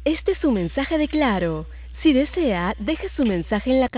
Este es su mensaje de Claro. Si desea, deje su mensaje en la